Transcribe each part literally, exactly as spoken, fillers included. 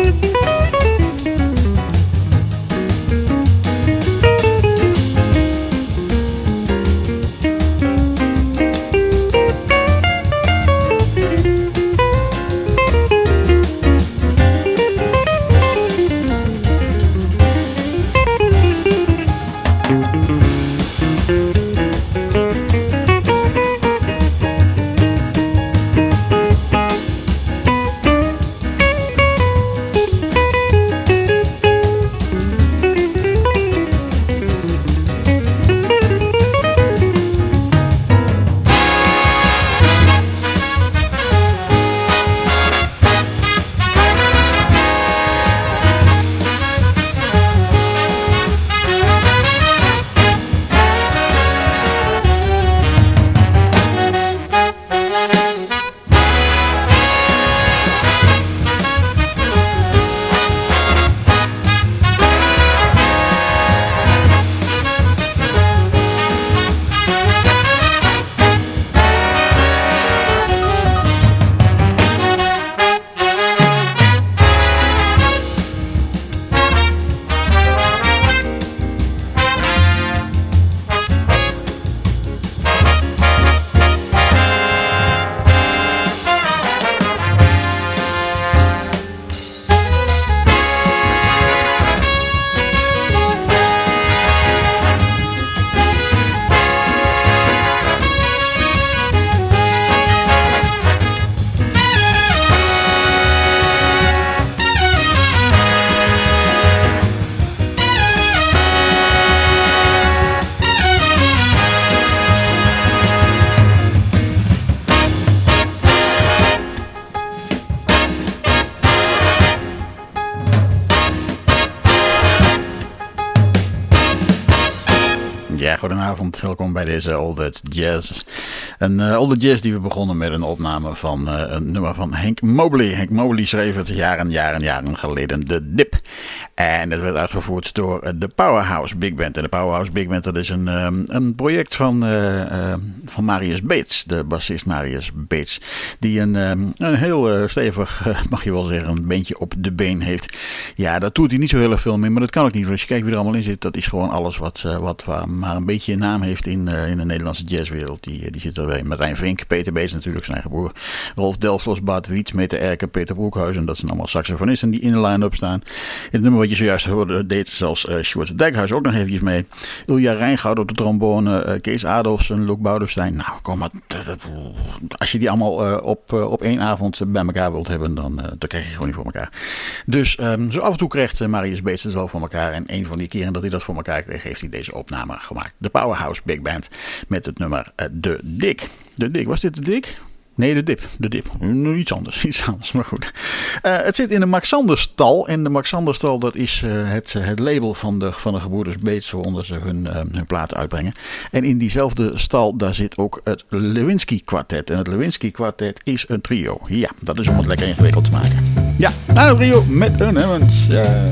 Ja, goedenavond. Welkom bij deze All That Jazz. Een uh, All That Jazz die we begonnen met een opname van uh, een nummer van Hank Mobley. Hank Mobley schreef het jaren, jaren, jaren geleden, De Dip. En dat werd uitgevoerd door uh, de Powerhouse Big Band. En de Powerhouse Big Band, dat is een, um, een project van, uh, uh, van Marius Beets, de bassist Marius Beets. Die een, um, een heel uh, stevig, uh, mag je wel zeggen, een beentje op de been heeft. Ja, dat doet hij niet zo heel erg veel meer, maar dat kan ook niet. Want als je kijkt wie er allemaal in zit, dat is gewoon alles wat, uh, wat uh, maar een beetje naam heeft in, uh, in de Nederlandse jazzwereld. Die, die zit erbij. Martijn Vink, Peter Beets natuurlijk, zijn eigen broer. Rolf Delfos, Bart Wiet, Mette Erken, Peter Broekhuizen. Dat zijn allemaal saxofonisten die in de line-up staan. Het nummer wat je zojuist hoorde, deed zelfs uh, Sjoerd Dijkhuis ook nog eventjes mee. Ilja Rijngoud op de trombone, uh, Kees Adolfsen, Luc Boudewijn. Nou, kom maar. Dat, dat, als je die allemaal uh, op, uh, op één avond bij elkaar wilt hebben, dan, uh, dan krijg je gewoon niet voor elkaar. Dus um, zo af en toe krijgt uh, Marius Beets het wel voor elkaar. En een van die keren dat hij dat voor elkaar kreeg, heeft hij deze opname gemaakt. De Powerhouse Big Band met het nummer uh, De Dik. De Dik, was dit De Dik? Nee, de dip. De dip. Nu iets anders. Iets anders, maar goed. Uh, het zit in de Max Sanderstal. En de Max Sanderstal, dat is uh, het, het label van de, van de gebroeders Beets, waaronder ze hun, uh, hun platen uitbrengen. En in diezelfde stal, daar zit ook het Lewinsky Quartet. En het Lewinsky Quartet is een trio. Ja, dat is om het lekker ingewikkeld te maken. Ja, nou een trio met een hemmend. Ja.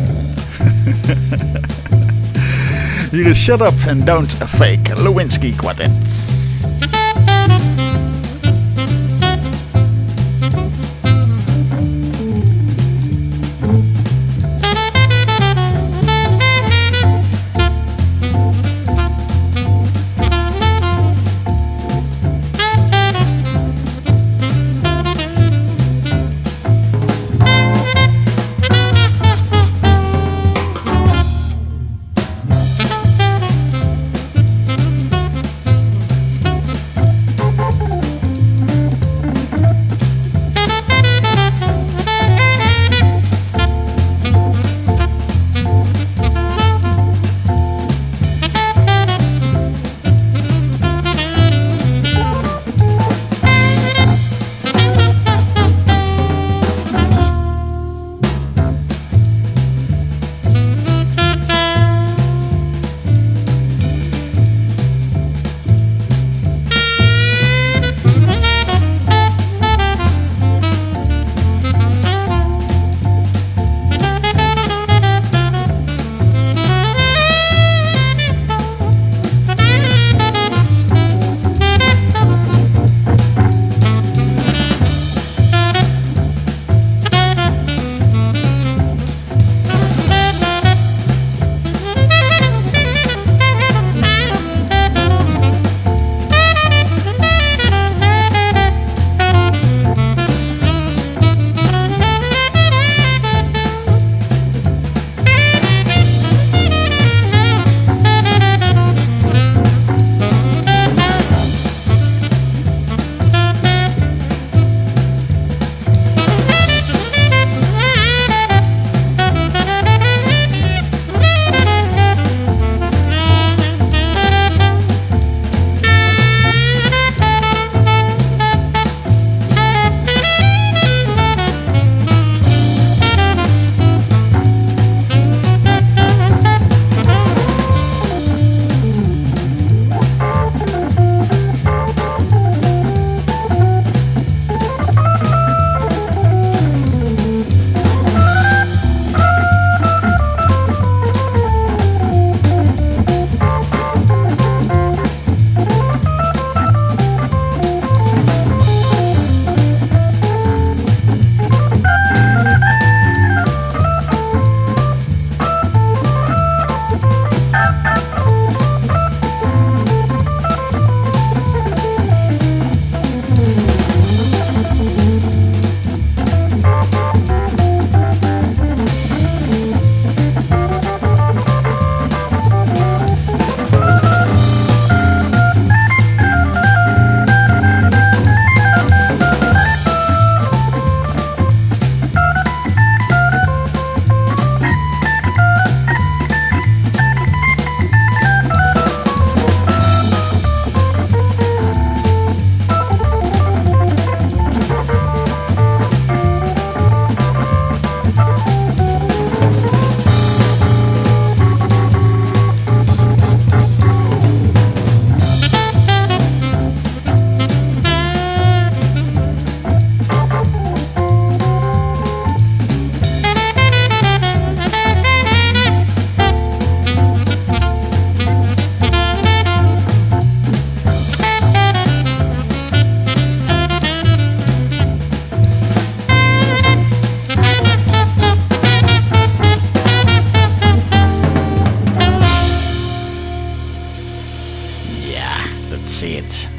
Hier is Shut Up and Don't Fake. Lewinsky Quartet.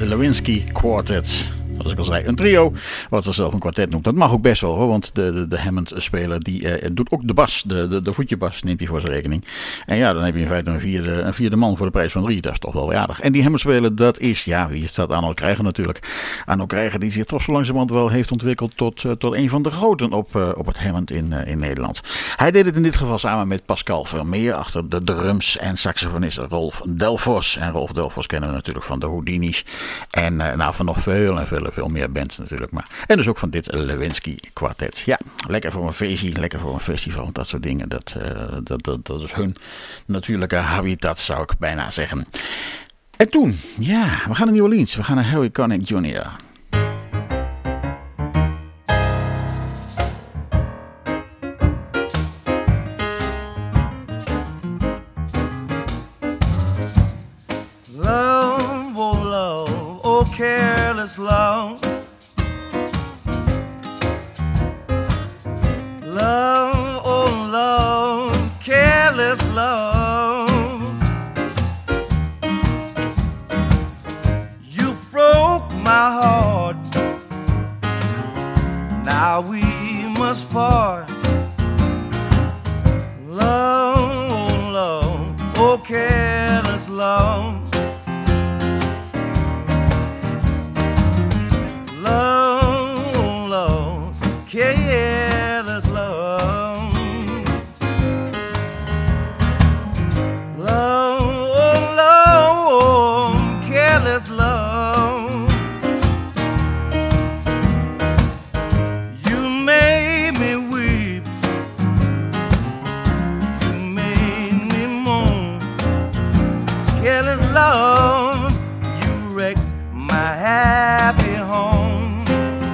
de Lewinsky Quartet. Zoals ik al zei, een trio, wat ze zelf een kwartet noemt. Dat mag ook best wel hoor, want de, de, de Hammond-speler die eh, doet ook de bas, de, de, de voetjebas neemt hij voor zijn rekening. En ja, dan heb je in feite een vierde, een vierde man voor de prijs van drie, dat is toch wel aardig. En die Hammond-speler, dat is, ja, wie is dat? Arno Krijger natuurlijk. Arno Krijger die zich toch zo langzamerhand wel heeft ontwikkeld tot, uh, tot een van de groten op, uh, op het Hammond in, uh, in Nederland. Hij deed het in dit geval samen met Pascal Vermeer achter de drums en saxofonist Rolf Delfos. En Rolf Delfos kennen we natuurlijk van de Houdini's en uh, nou, van nog veel en veel, veel meer bands natuurlijk. Maar. En dus ook van dit Lewinsky Quartet. Ja, lekker voor een feestje, lekker voor een festival, dat soort dingen. Dat, uh, dat, dat, dat is hun natuurlijke habitat, zou ik bijna zeggen. En toen, ja, we gaan naar New Orleans. We gaan naar Harry Connick junior Love, oh love, oh careless love. Love, oh love, careless love. You broke my heart. Now we must part. Love, oh love, oh careless love. Love, oh love, careless love. Love, oh love, careless love. You made me weep. You made me moan. Careless love, you wrecked my happy home.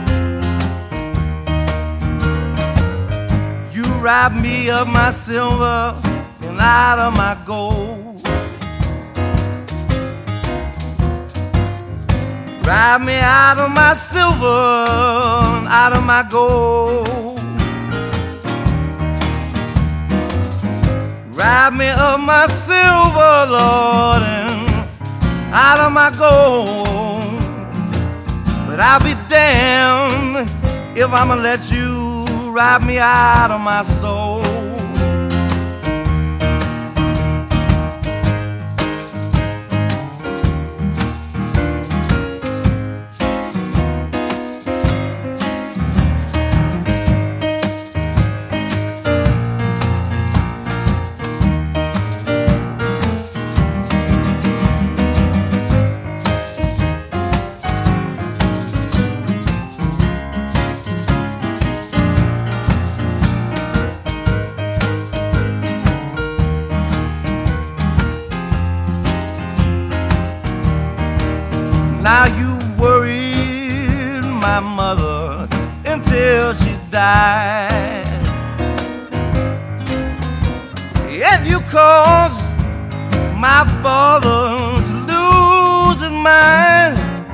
You robbed me of my silver and out of my gold. Robbed me out of my silver and out of my gold. Robbed me of my silver, Lord, and out of my gold. But I'll be damned if I'ma let you rob me out of my soul. Now you worried my mother until she died, and you caused my father to lose his mind.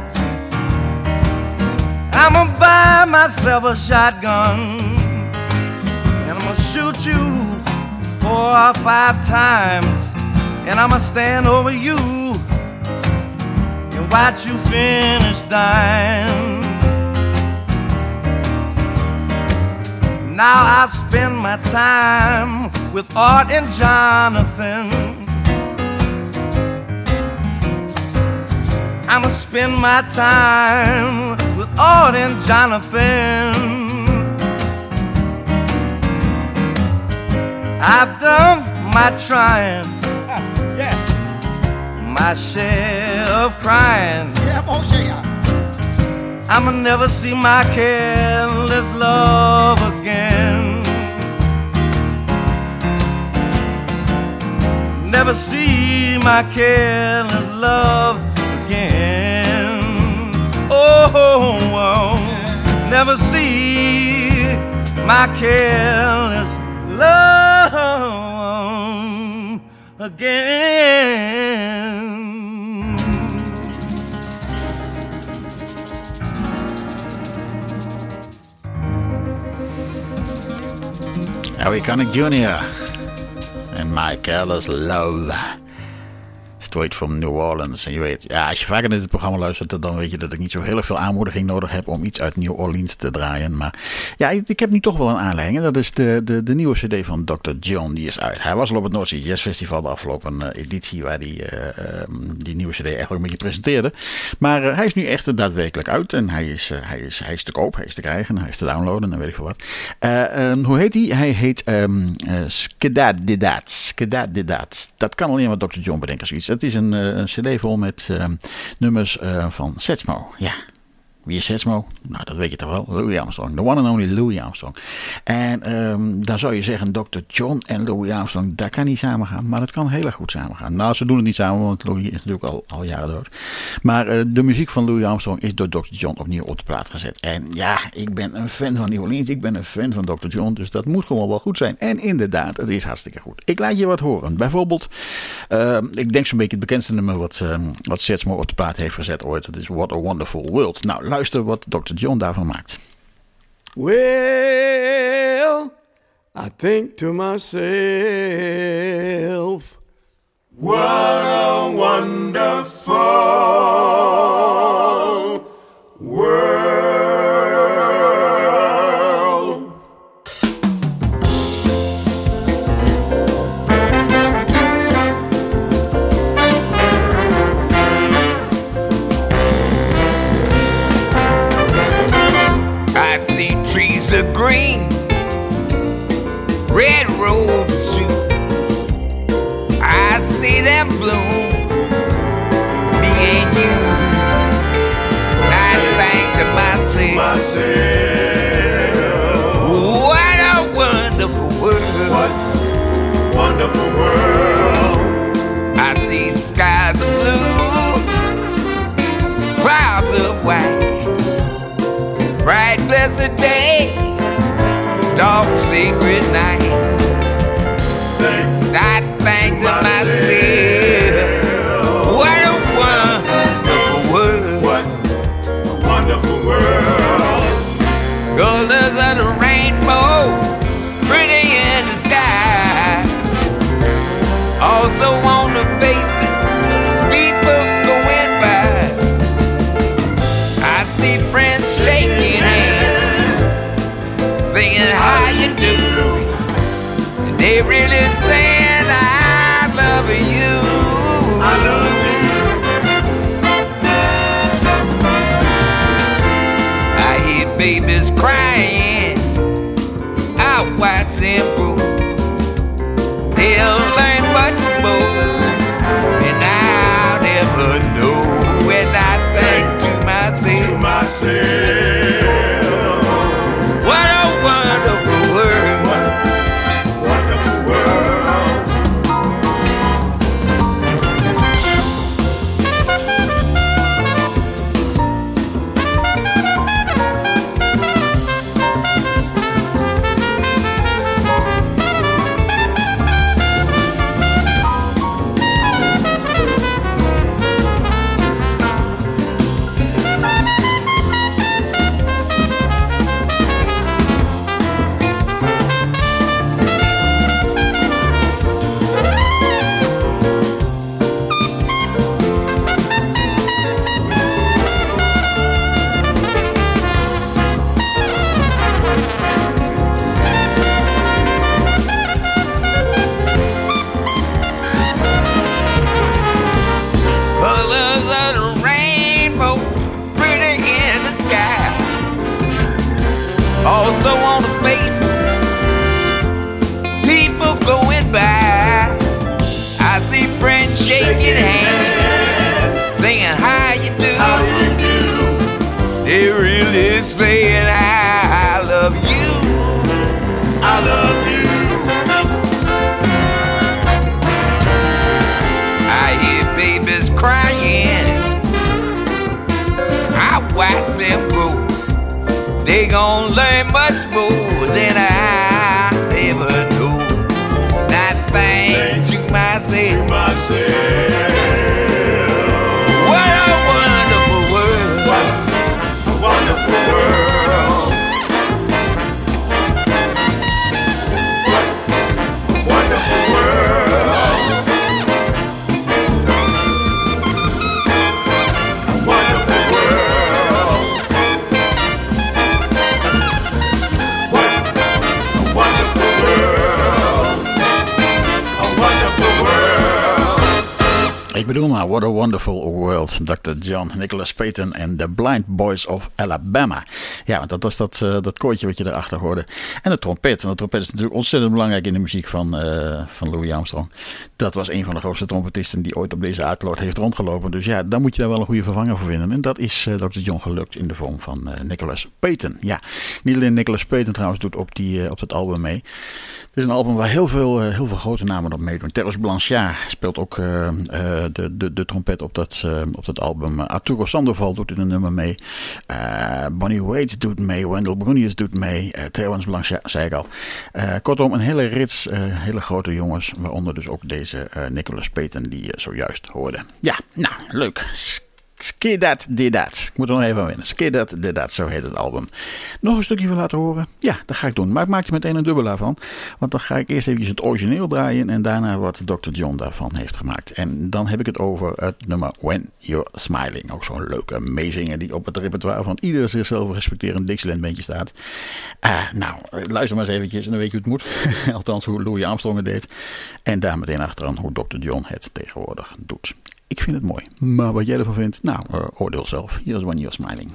I'ma buy myself a shotgun and I'ma shoot you four or five times, and I'ma stand over you and watch you finish dying. Now I spend my time with Art and Jonathan. I'ma spend my time with Art and Jonathan. I've done my trying, Yeah. my share of crying. Yeah, I'm gonna say it. I'ma never see my careless love again. Never see my careless love again. Oh, oh, never see my careless love again. Harry Connick junior en My Careless Love. straight from New Orleans. En je weet, ja, als je vaker naar dit programma luistert, dan weet je dat ik niet zo heel erg veel aanmoediging nodig heb om iets uit New Orleans te draaien. Maar ja, ik, ik heb nu toch wel een aanleiding. En dat is de, de, de nieuwe cd van dokter John, die is uit. Hij was al op het North Sea Jazz Festival, de afgelopen uh, editie, waar die, uh, um, die nieuwe cd eigenlijk een beetje presenteerde. Maar uh, hij is nu echt daadwerkelijk uit. En hij is, uh, hij, is, hij is te koop, hij is te krijgen, hij is te downloaden en weet ik veel wat. Uh, um, hoe heet hij? Hij heet um, uh, Skedadidat. Skedadidat. Dat kan alleen maar dokter John bedenken, zoiets. Het is een, uh, een cd vol met uh, nummers uh, van Setsmo. Ja. Wie is Setsmo? Nou, dat weet je toch wel. Louis Armstrong. The one and only Louis Armstrong. En um, dan zou je zeggen, dokter John en Louis Armstrong, dat kan niet samengaan. Maar dat kan heel erg goed samengaan. Nou, ze doen het niet samen, want Louis is natuurlijk al, al jaren dood. Maar uh, de muziek van Louis Armstrong is door dokter John opnieuw op de plaat gezet. En ja, ik ben een fan van New Orleans. Ik ben een fan van dokter John. Dus dat moet gewoon wel goed zijn. En inderdaad, het is hartstikke goed. Ik laat je wat horen. Bijvoorbeeld, uh, ik denk zo'n beetje het bekendste nummer wat, uh, wat Setsmo op de plaat heeft gezet ooit. Dat is What a Wonderful World. Nou, luister wat dokter John daarvan maakt. Well, I think to myself, what a wonderful world. The green, red roses too. I see them bloom, me and you. I think to myself, myself, what a wonderful world. What wonderful world. I see skies of blue, clouds of white, bright blessed day, dark sacred night. Think I think to myself, what a wonderful world. What a wonderful world. Colors of the rainbow, pretty in the sky. Also on the faces of people going by. I see friends shaking hands, singing how you do. And they really saying I love you. I love you. I hear babies crying out white and blue. They'll learn much more, and I'll never know. When I think to myself, To myself, what a wonderful world. what a wonderful world. Colors of the rainbow, pretty in the sky. Also on the face, people going by. I see friends shaking hands, saying how you do. How you do? They really saying I love you. I love you. I hear babies crying, I watch them grow. They gon' learn much more than I ever knew. I think to To myself, myself, what a wonderful world. what a wonderful world. What a wonderful world. ik bedoel maar, What a Wonderful World. dokter John Nicholas Payton en The Blind Boys of Alabama. Ja, want dat was dat, uh, dat koortje wat je erachter hoorde. En de trompet. Want de trompet is natuurlijk ontzettend belangrijk in de muziek van, uh, van Louis Armstrong. Dat was een van de grootste trompetisten die ooit op deze aardkloot heeft rondgelopen. Dus ja, dan moet je daar wel een goede vervanger voor vinden. En dat is uh, dokter John gelukt in de vorm van uh, Nicholas Payton. Ja, niet alleen Nicholas Payton trouwens doet op, die, uh, op dat album mee. Het is een album waar heel veel, uh, heel veel grote namen op meedoen. Terence Blanchard speelt ook uh, uh, de, de, de trompet op dat, uh, op dat album. Uh, Arturo Sandoval doet in een nummer mee. Uh, Bonnie Wade doet mee. Wendell Brunius doet mee. Uh, Terence Blanchard, zei ik al. Uh, kortom, een hele rits, uh, hele grote jongens. Waaronder dus ook deze uh, Nicholas Payton die je uh, zojuist hoorde. Ja, nou, leuk. Skidat Did Dat. Ik moet er nog even aan winnen. Skidat Did Dat, zo heet het album. Nog een stukje wil laten horen? Ja, dat ga ik doen. Maar ik maak er meteen een dubbelaar van. Want dan ga ik eerst even het origineel draaien. En daarna wat dokter John daarvan heeft gemaakt. En dan heb ik het over het nummer When You're Smiling. Ook zo'n leuke meezinger die op het repertoire van ieder zichzelf respecterend Dixieland bandje staat. Uh, nou, luister maar eens eventjes en dan weet je hoe het moet. Althans, hoe Louis Armstrong het deed. En daar meteen achteraan hoe dokter John het tegenwoordig doet. Ik vind het mooi. Maar wat jij ervan vindt, nou, uh, oordeel zelf. Hier is When You're Smiling.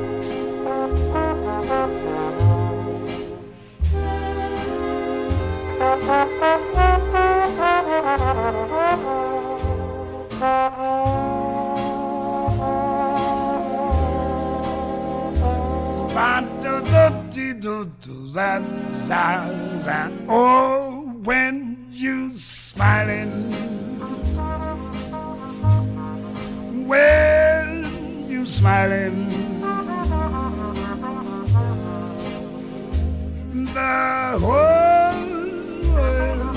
Oh, when you smiling, when you smiling, the whole world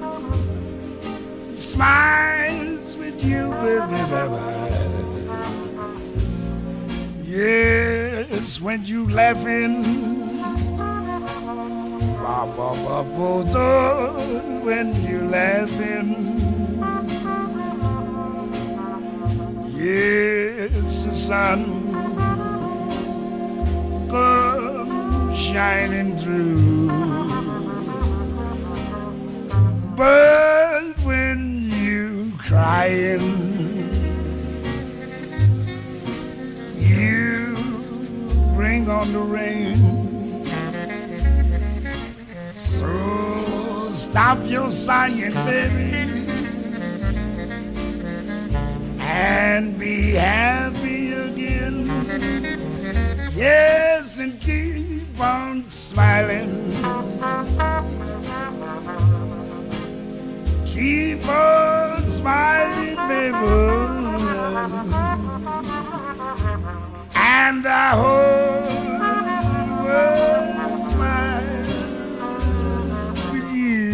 smiles with you, baby, baby. Yes, when you laughing, ba ba ba ba da, when you laughing. Yes, the sun comes shining through, but when you crying, you bring on the rain. So stop your sighing, baby, and be happy again. Yes, and keep on smiling. Keep on smiling, baby. And the whole world smiles with you.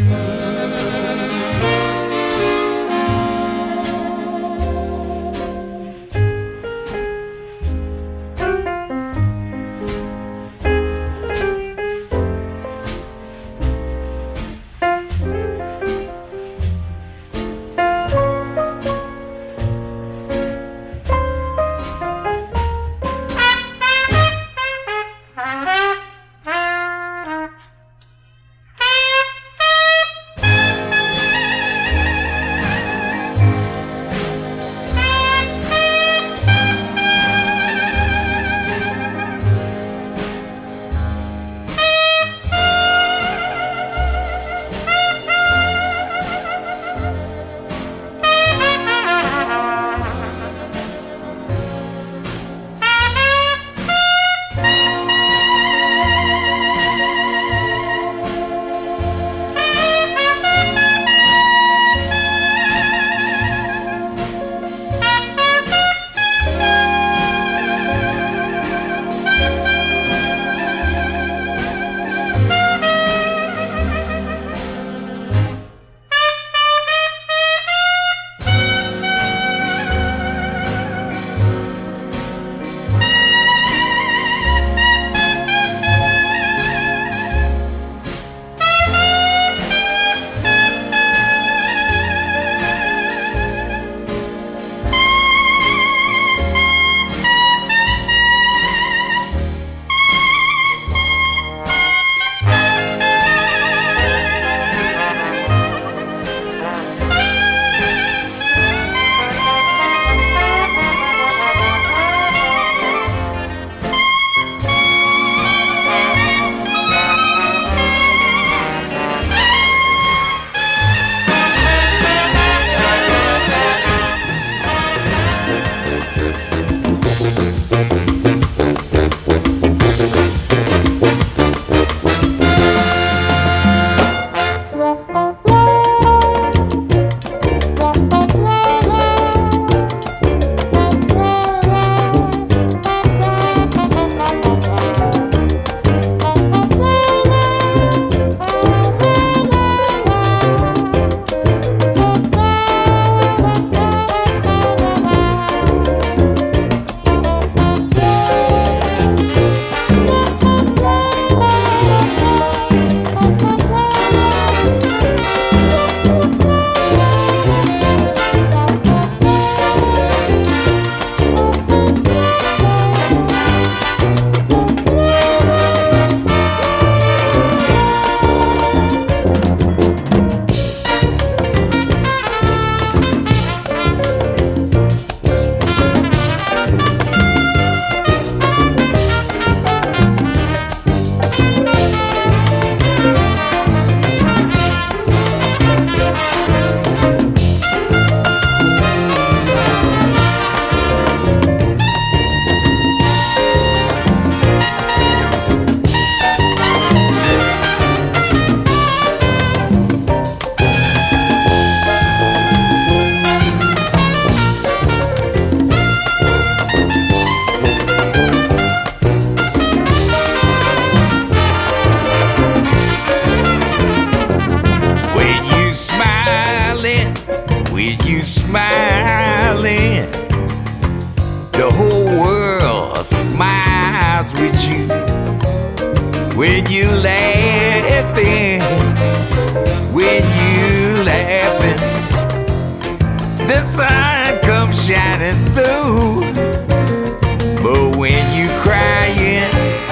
with you smiling. The whole world smiles with you. When you laughing, when you laughing, the sun comes shining through. But when you crying,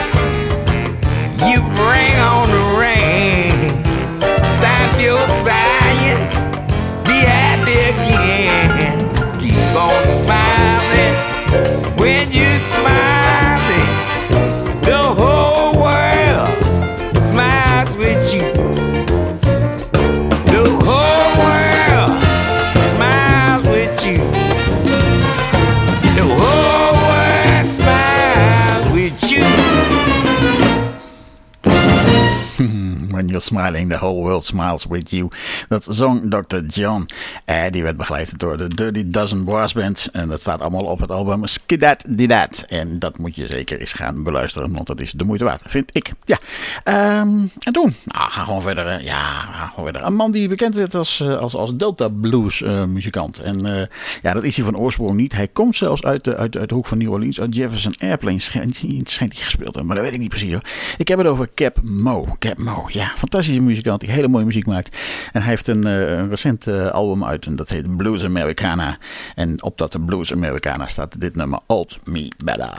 you bring on the rain. Stop your sighing, be happy again. Keep on smiling. When you smiling, the whole world smiles with you. The whole world smiles with you. The whole world smiles with you. When you're smiling, the whole world smiles with you. Dat zong dokter John. Eh, die werd begeleid door de Dirty Dozen Brass Band. En dat staat allemaal op het album Skidat Didat. En dat moet je zeker eens gaan beluisteren. Want dat is de moeite waard, vind ik. Ja. Um, en toen, nou, gaan gewoon verder. Ja, gaan gewoon verder. Een man die bekend werd als, als, als Delta Blues uh, muzikant. En uh, ja, dat is hij van oorsprong niet. Hij komt zelfs uit de, uit, uit de hoek van New Orleans. Uit Jefferson Airplane schijnt, schijnt hij gespeeld hebben. Maar dat weet ik niet precies hoor. Ik heb het over Cap Mo. Cap Mo, ja. Fantastische muzikant die hele mooie muziek maakt. En hij heeft een, uh, een recent uh, album uit en dat heet Blues Americana. En op dat Blues Americana staat dit nummer Old Me Better.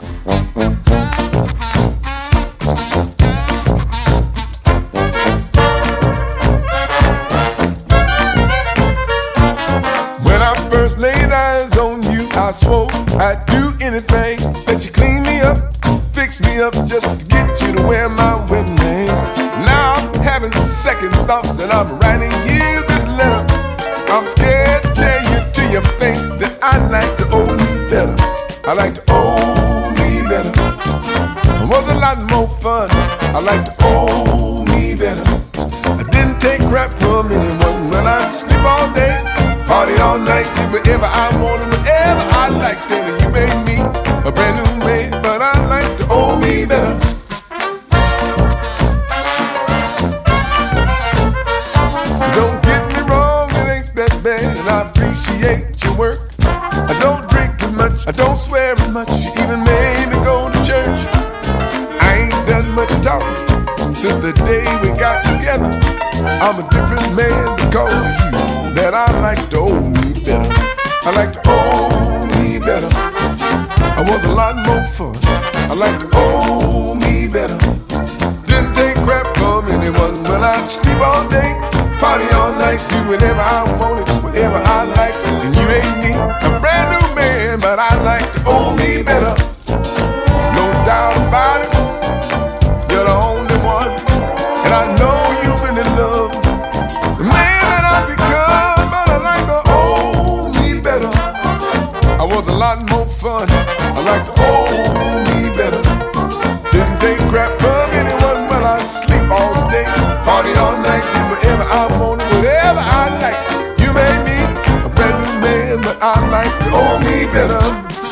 When I first laid eyes on you, I swore I'd do anything that you clean me up, fix me up just to get you to wear my wedding ring. Now I'm having second thoughts and I'm writing you this letter. I'm scared to tell you to your face that I like to owe me better. I like to owe me better. It was a lot more fun. I like to owe me better. I didn't take crap from anyone when I sleep all day, party all night, do whatever I wanted, whatever I liked. And you made me a brand new man, but I like to owe me better. Don't get me wrong, it ain't that bad, and I appreciate your work. I don't drink as much, I don't swear as much, you even made me go to church. I ain't done much talking since the day we got together. I'm a different man because of you, that I like to owe me better. I like to owe me better. I was a lot more fun. I like to owe me better. Didn't take crap from anyone when I'd sleep all day, party all night, do whatever I wanted, whatever I liked. And you ain't me, a brand new man, but I like to owe me better. No doubt about it, you're the only one, and I know you really love the man that I've become, but I like to owe me better. I was a lot more fun, I like to owe me better. Didn't take crap from anyone, but I sleep all day, party all night, do whatever I wanted, whatever I like. You made me a brand new man, but I like to owe me better.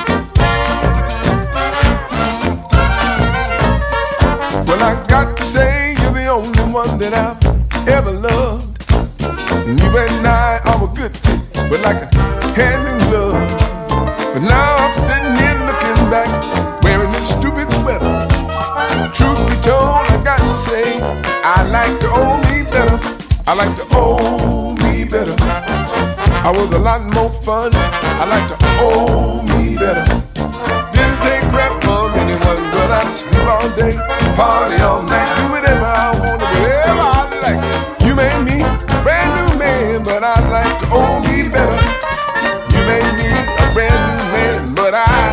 Well, I got to say you're the only one that I've ever loved. And you and I are a good fit, we're like a hand in glove. But now I'm sitting here looking back, wearing this stupid sweater. Truth be told, I got to say, I like to owe me better. I like to owe me better. I was a lot more fun. I like to owe me better. Didn't take crap from anyone, but I'd sleep all day, party all night, do whatever I wanted, whatever I like. You made me a brand new man, but I like to owe me better. You made me a brand new man, but I,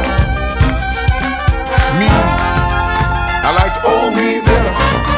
me, I like to owe me better.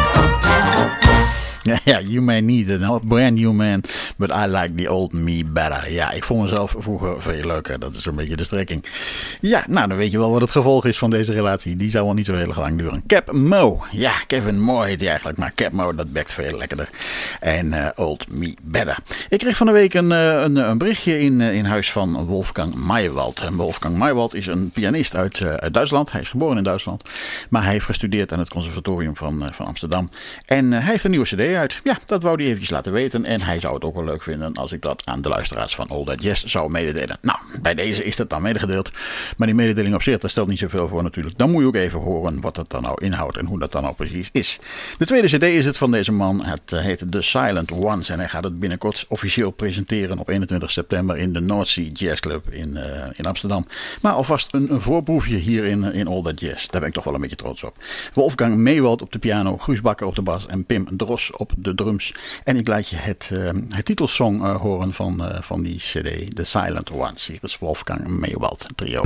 Ja, you may need a brand new man, but I like the old me better. Ja, ik vond mezelf vroeger veel leuker. Dat is een beetje de strekking. Ja, nou dan weet je wel wat het gevolg is van deze relatie. Die zou wel niet zo heel lang duren. Cap Mo. Ja, Kevin Moore heet hij eigenlijk. Maar Cap Mo, dat bekt veel lekkerder. En uh, old me better. Ik kreeg van de week een, een, een berichtje in, in huis van Wolfgang Maywald. En Wolfgang Maywald is een pianist uit, uh, uit Duitsland. Hij is geboren in Duitsland. Maar hij heeft gestudeerd aan het conservatorium van, uh, van Amsterdam. En uh, hij heeft een nieuwe cd uit. ja, dat wou hij eventjes laten weten. En hij zou het ook wel leuk vinden als ik dat aan de luisteraars van All That Jazz zou mededelen. Nou, bij deze is het dan medegedeeld. Maar die mededeling op zich, daar stelt niet zoveel voor natuurlijk. Dan moet je ook even horen wat het dan nou inhoudt en hoe dat dan nou precies is. De tweede cd is het van deze man. Het uh, heet The Silent Ones. En hij gaat het binnenkort officieel presenteren op eenentwintig september in de North Sea Jazz Club in, uh, in Amsterdam. Maar alvast een, een voorproefje hier in, in All That Jazz. Daar ben ik toch wel een beetje trots op. Wolfgang Meewald op de piano, Guus Bakker op de bas en Pim Dros op de drums. En ik laat je het, uh, het titelsong uh, horen van, uh, van die cd, The Silent Ones. Hier is Wolfgang Meewald trio.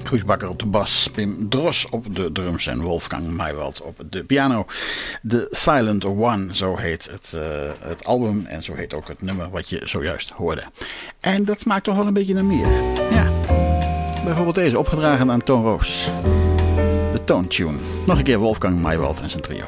Guus Bakker op de bas, Pim Dros op de drums en Wolfgang Maywald op de piano. The Silent One, zo heet het, uh, het album en zo heet ook het nummer wat je zojuist hoorde. En dat smaakt toch wel een beetje naar meer. Ja, bijvoorbeeld deze, opgedragen aan Toon Roos. De Tone Tune. Nog een keer Wolfgang Maywald en zijn trio.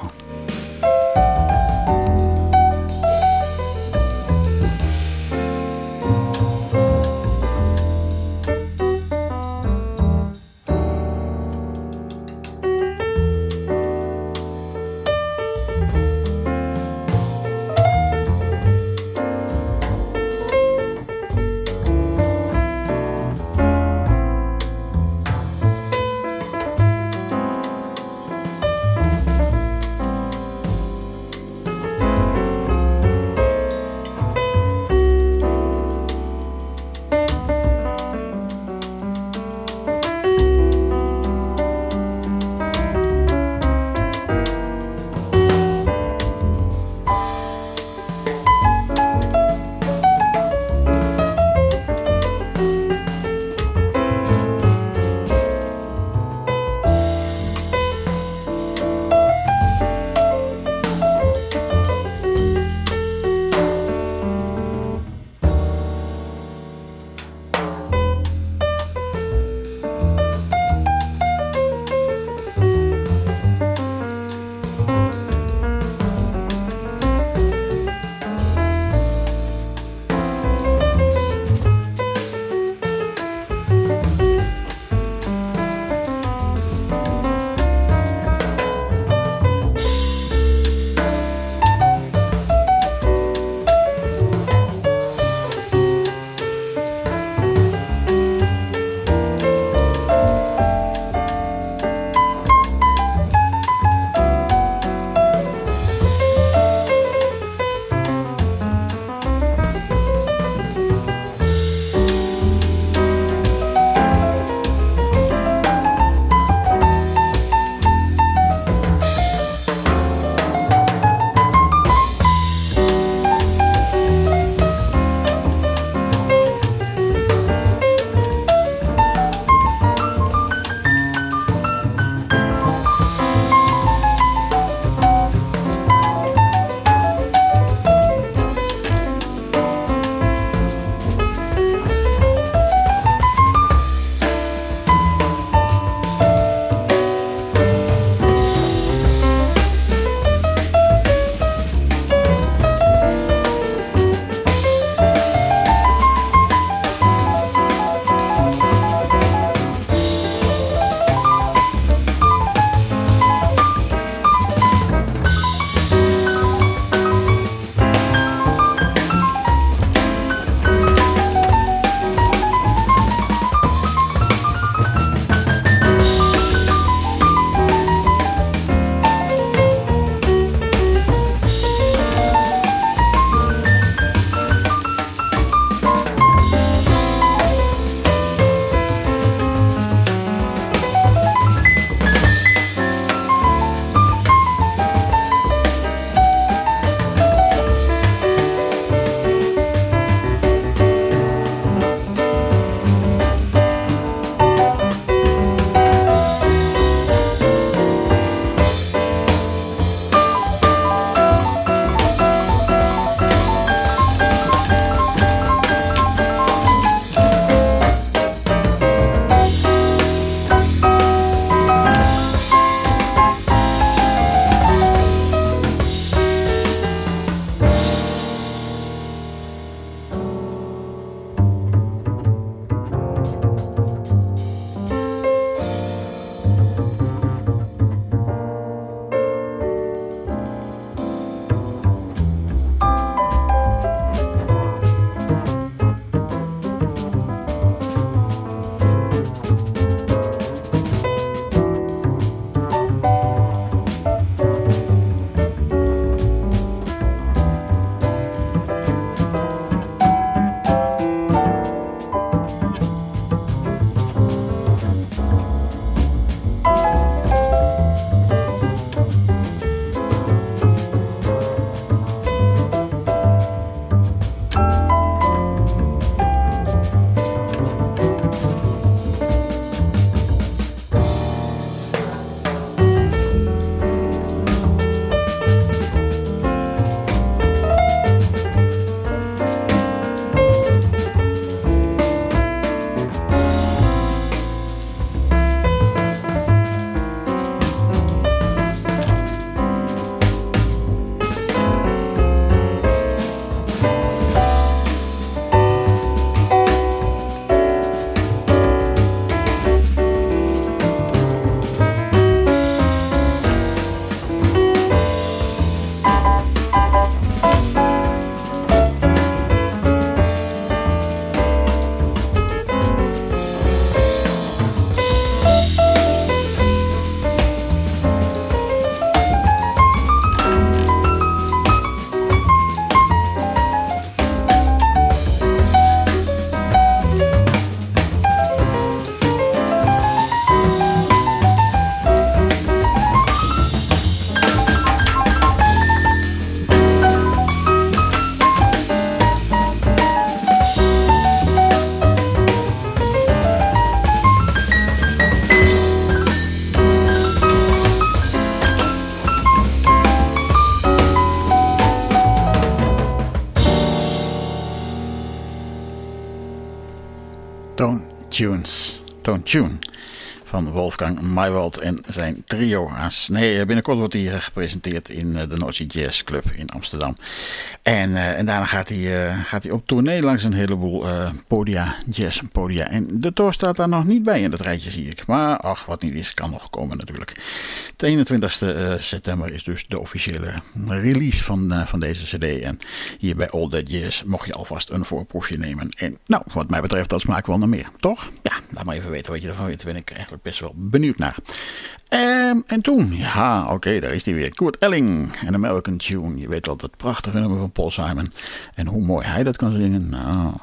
Tunes. Tone Tune. Van Wolfgang Maywald en zijn trio's. Nee, binnenkort wordt hij gepresenteerd in de Noordzee Jazz Club in Amsterdam. En, uh, en daarna gaat hij, uh, gaat hij op tournee langs een heleboel uh, podia, jazzpodia. En de Tor staat daar nog niet bij in dat rijtje, zie ik. Maar ach, wat niet is, kan nog komen natuurlijk. De eenentwintigste september is dus de officiële release van, uh, van deze cd. En hier bij All That Jazz mocht je alvast een voorproefje nemen. En nou, wat mij betreft, dat smaakt wel naar meer, toch? Ja, laat maar even weten wat je ervan weet. Daar ben ik eigenlijk best wel benieuwd naar. Um, en toen, ja, oké, okay, daar is hij weer. Kurt Elling, een American Tune. Je weet wel, dat prachtige nummer van Paul Simon. En hoe mooi hij dat kan zingen. Nou...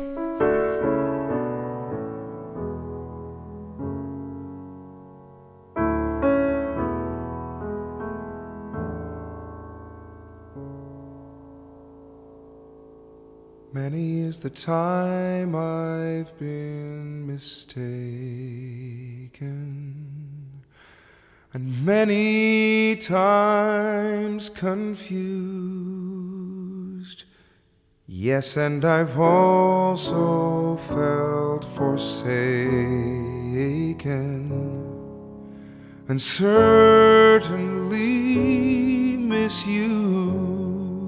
Many is the time I've been mistaken, and many times confused. Yes, and I've also felt forsaken, and certainly misused.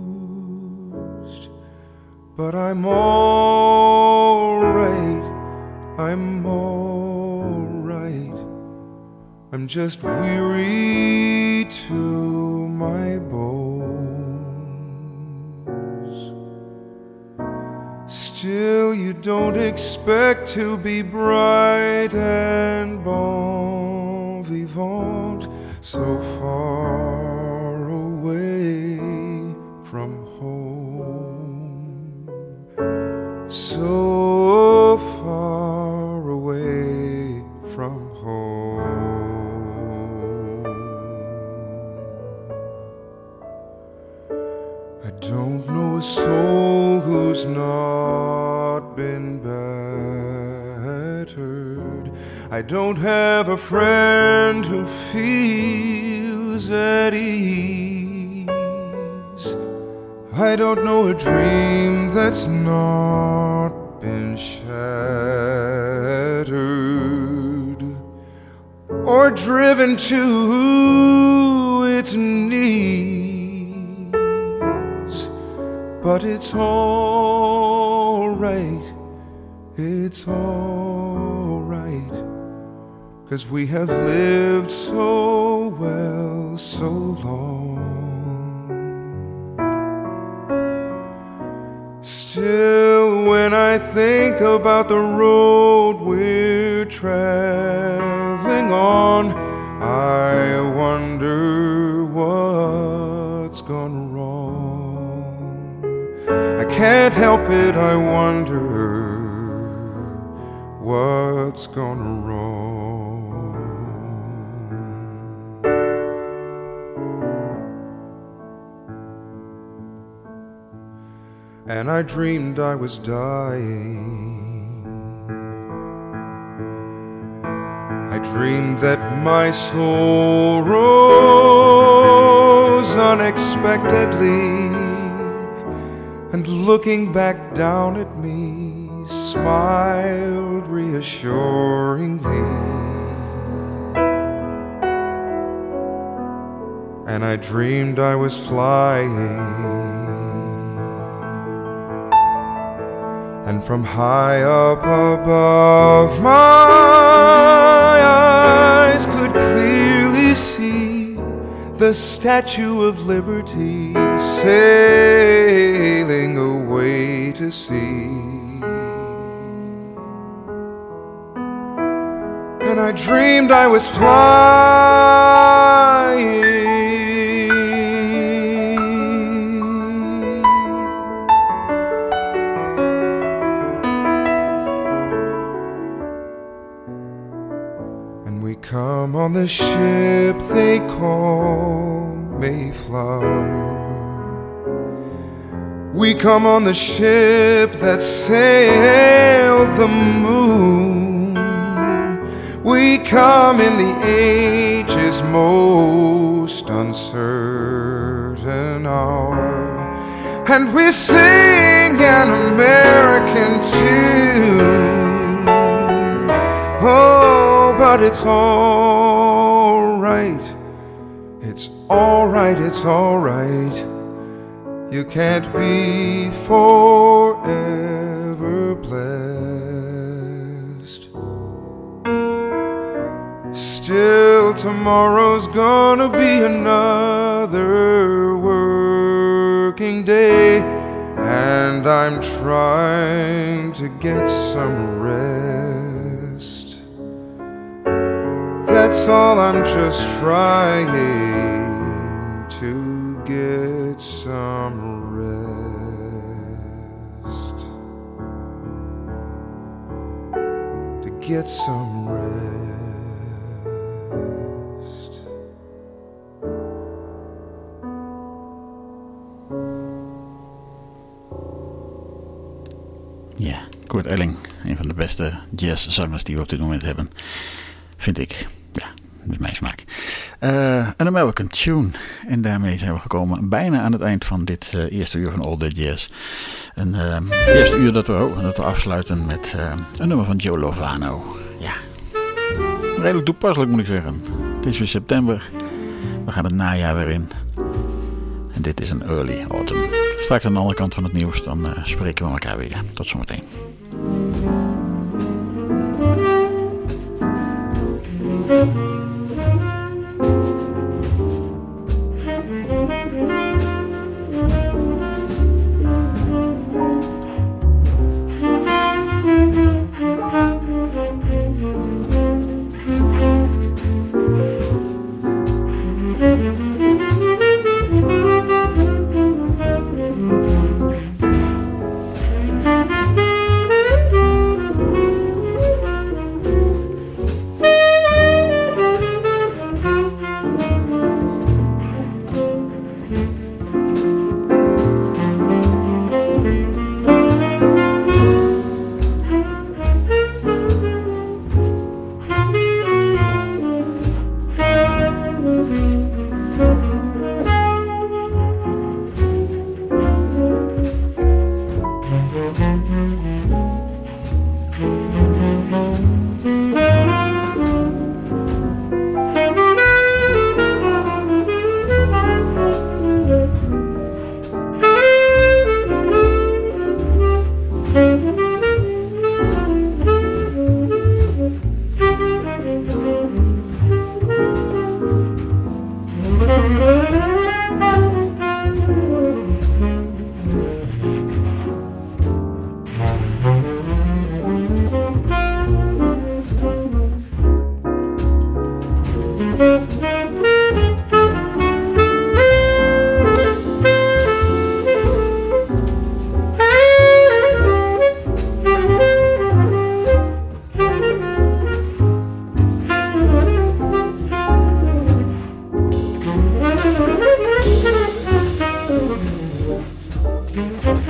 But I'm all right, I'm all right. I'm just weary to my bones. Still you don't expect to be bright and bon vivant so far away from home. So far away from home. I don't know a soul who's not been battered. I don't have a friend who feels at ease. I don't know a dream that's not been shattered or driven to its knees. But it's all right, it's all right, 'cause we have lived so well so long. Still, when I think about the road we're traveling on, I wonder what's gone wrong. I can't help it, I wonder what's gone wrong. And I dreamed I was dying. I dreamed that my soul rose unexpectedly, and looking back down at me, smiled reassuringly. And I dreamed I was flying, and from high up above my eyes could clearly see the Statue of Liberty sailing away to sea. And I dreamed I was flying, come on the ship they call Mayflower. We come on the ship that sailed the moon. We come in the age's most uncertain hour, and we sing an American tune. Oh, but it's all right. It's all right, it's all right. You can't be forever blessed. Still, tomorrow's gonna be another working day, and I'm trying to get some rest. That's all, I'm just trying to get some rest. To get some rest. Ja, Kurt Elling, een van de beste jazzzangers die we op dit moment hebben, vind ik. Ja, dat is mijn smaak. Uh, een American Tune. En daarmee zijn we gekomen bijna aan het eind van dit uh, eerste uur van All That Jazz. En uh, het eerste uur dat we, dat we afsluiten met uh, een nummer van Joe Lovano. Ja, redelijk toepasselijk moet ik zeggen. Het is weer september. We gaan het najaar weer in. En dit is een early autumn. Straks aan de andere kant van het nieuws, dan uh, spreken we elkaar weer. Tot zometeen. Mm-hmm.